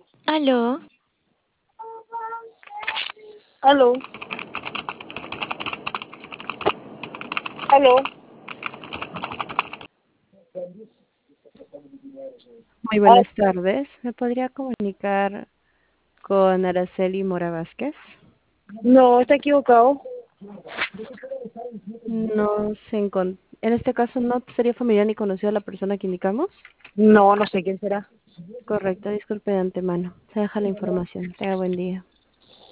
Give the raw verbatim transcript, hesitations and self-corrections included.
Aló, Aló, aló. Muy Ah, buenas tardes. ¿Me podría comunicar con Araceli Mora Vázquez? no, está equivocado. No se encon- En este caso no sería familiar ni conocido a la persona que indicamos. No, no sé quién será. Correcto, disculpe de antemano. Se deja la información. Tenga buen día.